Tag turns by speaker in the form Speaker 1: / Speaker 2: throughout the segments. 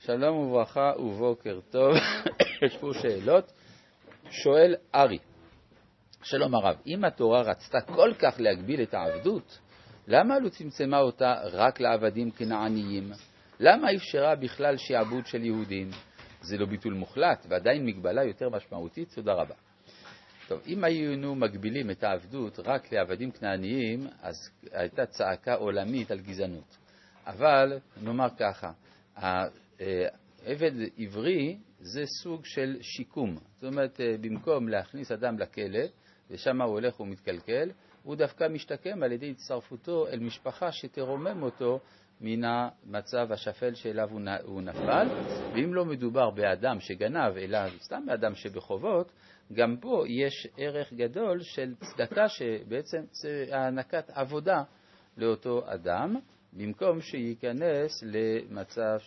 Speaker 1: שלום וברכה ובוקר טוב. יש פה שאלות. שואל ארי, שלום הרב, אם התורה רצתה כל כך להגביל את העבדות, למה לא צמצמה אותה רק לעבדים כנעניים? למה אפשרה בכלל שעבוד של יהודים? זה לא ביטול מוחלט, ועדיין מגבלה יותר משמעותית. תודה רבה. טוב, אם היינו מגבילים את העבדות רק לעבדים כנעניים, אז הייתה צעקה עולמית על גזענות. אבל נאמר ככה, עבד עברי זה סוג של שיקום. זאת אומרת, במקום להכניס אדם לכלא, ושם הוא הולך ומתקלקל, הוא דווקא משתקם על ידי הצטרפותו אל משפחה שתרומם אותו מן המצב השפל שאליו הוא נפל. ואם לא מדובר באדם שגנב, אלא סתם באדם שבחובות, גם פה יש ערך גדול של צדקה שבעצם זה הענקת עבודה לאותו אדם, במקום שייכנס למצב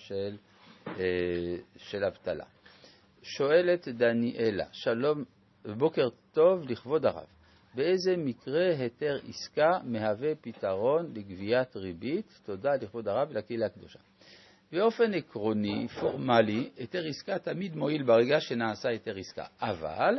Speaker 1: של אבטלה. שואלת דניאלה, שלום, בוקר טוב לכבוד הרב. באיזה מקרה היתר עסקה מהווה פתרון לגביית ריבית? תודה לכבוד הרב ולקהילה הקדושה. באופן עקרוני, פורמלי, היתר עסקה תמיד מועיל ברגע שנעשה היתר עסקה. אבל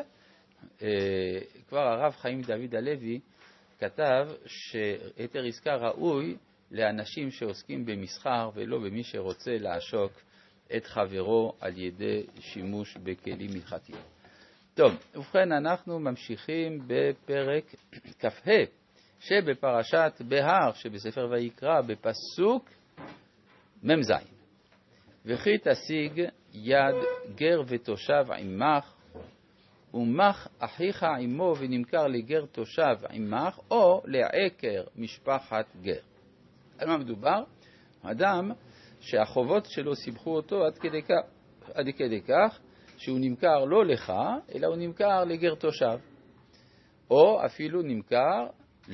Speaker 1: כבר הרב חיים דוד הלוי כתב שהיתר עסקה ראוי לאנשים שעוסקים במסחר ולא במי שרוצה לעשוק את חברו על ידי שימוש בכלים הלכתיים. טוב, ובכן אנחנו ממשיכים בפרק כ"ה שבפרשת בהר שבספר ויקרא בפסוק מ"ז. וכי תשיג יד גר ותושב עמך ומך אחיך עמו ונמכר לגר תושב עמך או לעקר משפחת גר. על מה מדובר? אדם שהחובות שלו סיבכו אותו עד כדי כך שהוא נמכר לא לך, אלא הוא נמכר לגר תושב, או אפילו נמכר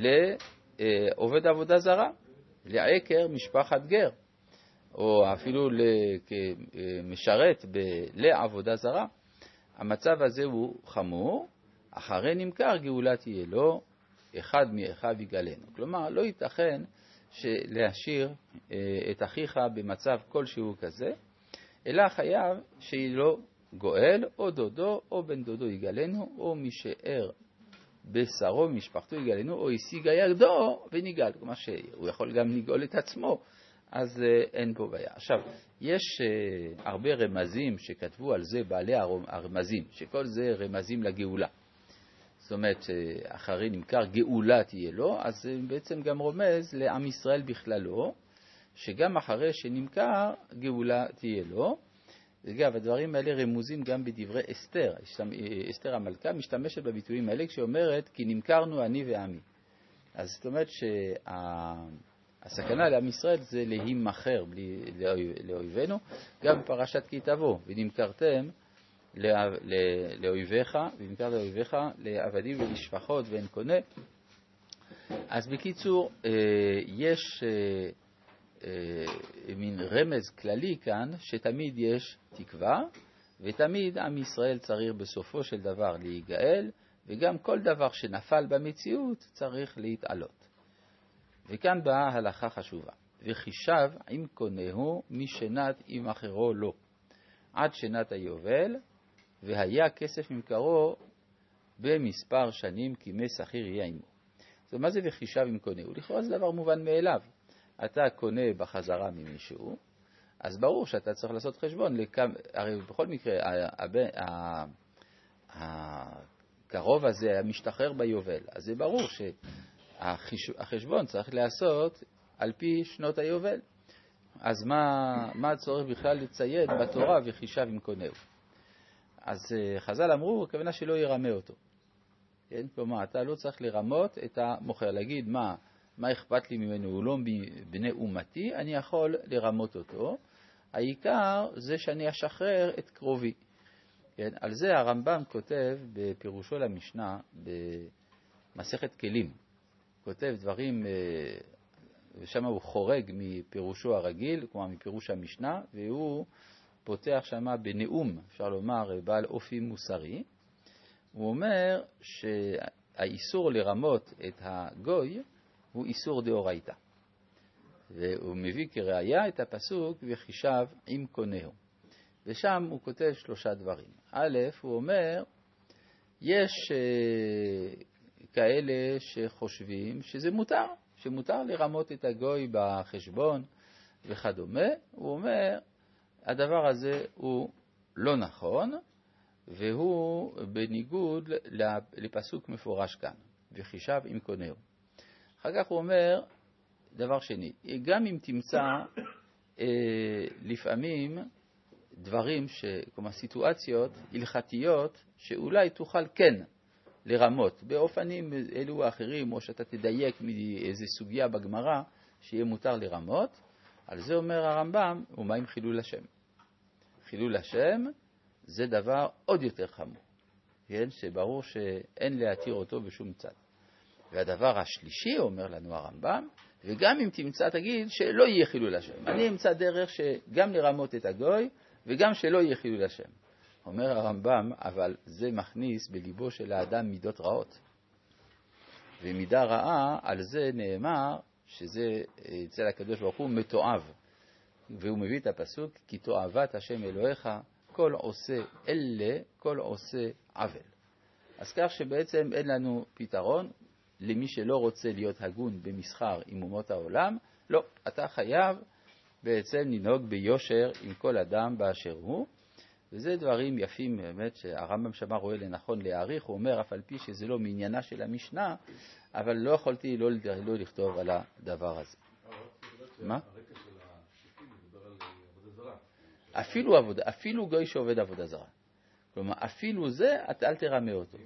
Speaker 1: לעובד עבודה זרה, לעקר משפחת גר, או אפילו כמשרת לעבודה זרה. המצב הזה הוא חמור, אחרי נמכר גאולה תהיה לו, אחד מאחיו יגאלנו. כלומר, לא ייתכן להשאיר את אחיך במצב כלשהו כזה, אלא חייב שיהיה לו גואל, או דודו, או בן דודו יגאלנו, או משאר בשרו משפחתו יגאלנו, או השיג ידו וניגאל. כלומר שהוא יכול גם לגאול את עצמו, אז אין פה בעיה. עכשיו, יש הרבה רמזים שכתבו על זה בעלי הרמזים, שכל זה רמזים לגאולה. זאת אומרת, אחרי נמכר גאולה תהיה לו, אז זה בעצם גם רומז לעם ישראל בכללו, שגם אחרי שנמכר גאולה תהיה לו. אגב, הדברים האלה רמוזים גם בדברי אסתר. אסתר המלכה משתמשת בביטויים האלה כשאומרת כי נמכרנו אני ועמי. אז זאת אומרת שהסכנה לעם ישראל זה להימכר לאויבינו, גם בפרשת כי תבוא, ונמכרתם לאויביך, ונמכר לאויביך לעבדים ולשפחות ואין קונה. אז בקיצור, יש מין רמז כללי כאן שתמיד יש תקווה, ותמיד עם ישראל צריך בסופו של דבר להיגאל, וגם כל דבר שנפל במציאות צריך להתעלות. וכאן באה הלכה חשובה. וחישב עם קונהו משנת עם אחרו לו, עד שנת היובל, והיה כסף ממכרו במספר שנים כימי שכיר יהיה עמו. זאת אומרת, מה זה וחישב עם קונהו? לכאורה זה דבר מובן מאליו. אתה קונה בחזרה ממישהו, אז ברור שאתה צריך לעשות חשבון. הרי בכל מקרה, הקרוב הזה היה משתחרר ביובל. אז זה ברור שהחשבון צריך לעשות על פי שנות היובל. אז מה הצורך בכלל לציין בתורה וחישב עם קונהו? אז חז"ל אמרו, הכוונה שלא ירמה אותו. כן? כלומר, אתה לא צריך לרמות את המוכר, להגיד מה אכפת לי ממנו, הוא לא בני אומתי, אני יכול לרמות אותו. העיקר זה שאני אשחרר את קרובי. כן? על זה הרמב"ם כותב בפירושו למשנה, במסכת כלים. כותב דברים, ושם הוא חורג מפירושו הרגיל, כלומר מפירוש המשנה, והוא פותח שם בנאום, אפשר לומר, בעל אופי מוסרי. הוא אומר שהאיסור לרמות את הגוי הוא איסור דאורייתא. והוא מביא כראיה את הפסוק וחישב עם קונהו. ושם הוא כותב 3 דברים. א', הוא אומר, יש כאלה שחושבים שזה מותר, שמותר לרמות את הגוי בחשבון וכדומה. הוא אומר, הדבר הזה הוא לא נכון, והוא בניגוד לפסוק מפורש כאן, וחישב עם קונהו. אחר כך הוא אומר, דבר שני, גם אם תמצא לפעמים דברים, כלומר סיטואציות הלכתיות, שאולי תוכל כן לרמות, באופנים אלו או אחרים, או שאתה תדייק מאיזו סוגיה בגמרא, שיהיה מותר לרמות, על זה אומר הרמב"ם, ומה עם חילול השם? חילול השם זה דבר עוד יותר חמור, כן? שברור שאין להתיר אותו בשום צד. והדבר השלישי, אומר לנו הרמב"ם, וגם אם תמצא תגיד שלא יהיה חילול השם. אני אמצא דרך שגם לרמות את הגוי, וגם שלא יהיה חילול השם. אומר הרמב"ם, אבל זה מכניס בליבו של האדם מידות רעות. ומידה רעה, על זה נאמר, שזה אצל הקדוש ברוך הוא מתועב. והוא מביא את הפסוק, כי תועבת השם אלוהיך, כל עושה אלה, כל עושה עוול. אז כך שבעצם אין לנו פתרון, למי שלא רוצה להיות הגון במסחר עם אומות העולם, לא, אתה חייב בעצם לנהוג ביושר עם כל אדם באשר הוא, וזה דברים יפים באמת שהרמב"ם שמה רואה לנכון להעריך. הוא אומר אף על פי שזה לא מעניינה של המשנה, אבל לא יכולתי לא לכתוב על הדבר הזה. מה? אפילו גוי שעובד עבודה זרה. כלומר, אפילו זה, אל תרמה אותו.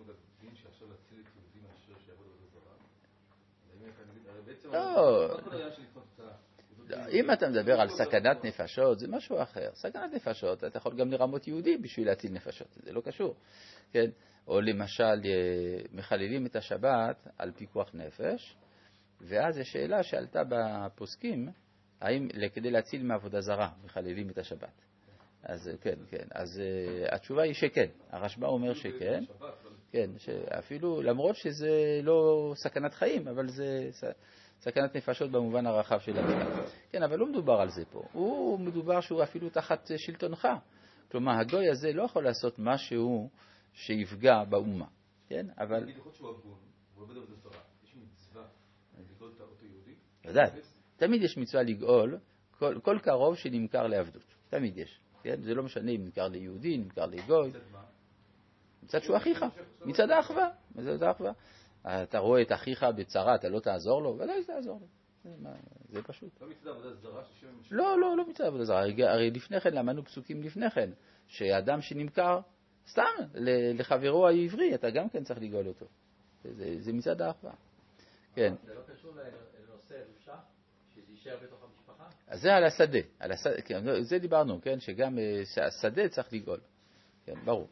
Speaker 1: לא, אם אתה מדבר על סכנת נפשות, זה משהו אחר. סכנת נפשות, אתה יכול גם לרמות יהודי בשביל להציל נפשות, זה לא קשור. כן? או למשל, מחללים את השבת על פיקוח נפש, ואז יש שאלה שעלתה בפוסקים, האם כדי להציל מעבודה זרה מחללים את השבת. אז כן, כן. אז התשובה היא שכן. הרשב"א אומר שכן. כן, שאפילו, למרות שזה לא סכנת חיים, אבל זה סכנת נפשות במובן הרחב של המילה. כן, אבל לא מדובר על זה פה. הוא מדובר שהוא אפילו תחת שלטונך. כלומר, הגוי הזה לא יכול לעשות משהו שיפגע באומה. כן, אבל...
Speaker 2: נגיד יכול שהוא הגון, הוא עובד עבודה זרה. יש מצווה לגאול את אותו יהודי?
Speaker 1: יודעת. תמיד יש מצווה לגאול כל קרוב שנמכר לעבדות. תמיד יש. כן? זה לא משנה אם נמכר ליהודי, נמכר לגוי.
Speaker 2: מצד מה?
Speaker 1: מצד שהוא אחיך. מצד האחווה. מצד האחווה. אתה רואה את אחיך בצרה, אתה לא תעזור לו? ודאי תעזור לו. זה פשוט.
Speaker 2: לא מצד עבודה זרה ששם...
Speaker 1: לא מצד עבודה זרה. הרי לפני כן, למדנו פסוקים לפני כן, שאדם שנמכר סתם לחברו העברי, אתה גם כן צריך לגאול אותו. זה מצד האחווה. כן.
Speaker 3: זה לא קשור לנושא רבשה? שזה יישאר בתוך המשפחה?
Speaker 1: אז זה על השדה. כן, זה דיברנו, כן? שגם השדה צריך לגאול. כן, ברור.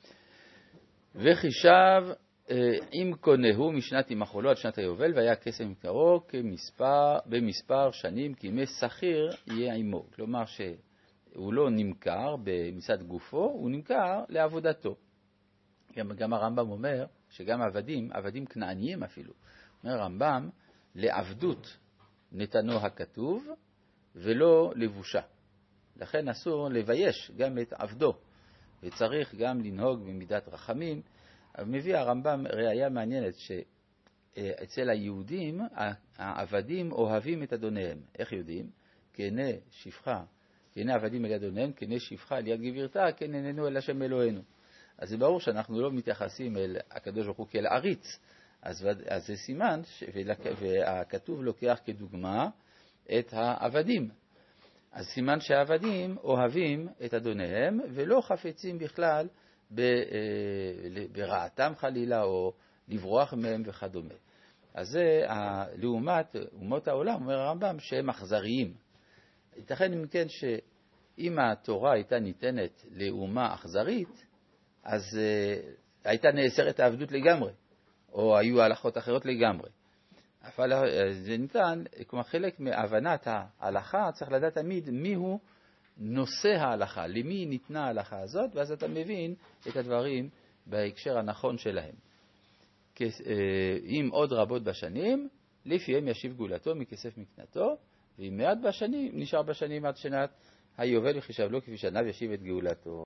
Speaker 1: וחישב אם קונהו משנת ימחולו עד שנת היובל, והיה כסף מקרו במספר שנים, כי ימי שכיר יהיה עמו. כלומר שהוא לא נמכר במצד גופו, הוא נמכר לעבודתו. גם הרמב"ם אומר שגם עבדים כנעניים אפילו. אומר הרמב"ם, לעבדות נתנו הכתוב ולא לבושה. לכן אסור לבייש גם את עבדו, וצריך גם לנהוג במידת רחמים. מביא הרמב"ם ראיה מעניינת שאצל היהודים העבדים אוהבים את אדוניהם. איך יודעים? כעיני שפחה, כעיני עבדים אל יד אדוניהם, כעיני שפחה אל יד גבירתה, כן עינינו אל השם אלוהינו. אז זה ברור שאנחנו לא מתייחסים אל הקדוש ברוך הוא כאל עריץ. אז זה סימן, והכתוב לוקח כדוגמה את העבדים. אז סימן שהעבדים אוהבים את אדוניהם ולא חפצים בכלל ברעתם חלילה או לברוח מהם וכדומה. אז זה לעומת אומות העולם, אומר הרמב"ם, שהם אכזריים. ייתכן אם כן שאם התורה הייתה ניתנת לאומה אכזרית, אז הייתה נאסרת העבדות לגמרי, או היו הלכות אחרות לגמרי. אבל זה ניתן, כלומר חלק מהבנת ההלכה צריך לדעת תמיד מיהו נושא ההלכה, למי ניתנה ההלכה הזאת, ואז אתה מבין את הדברים בהקשר הנכון שלהם. אם עוד רבות בשנים, לפיהם ישיב גאולתו מכסף מקנתו, ואם מעט בשנים, נשאר בשנים עד שנת היובל יחשב לו כפי שעניו ישיב את גאולתו.